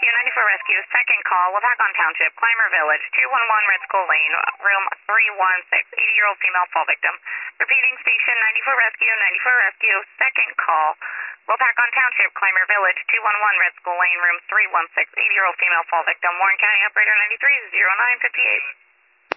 Rescue, 94 Rescue, second call, Wapagon Township, Clymer Village, 211 Red Skull Lane, room 316, 80-year-old female fall victim. Repeating station, 94 Rescue, 94 Rescue, second call, Wapagon Township, Clymer Village, 211 Red Skull Lane, room 316, 80-year-old female fall victim. Warren County operator 930958.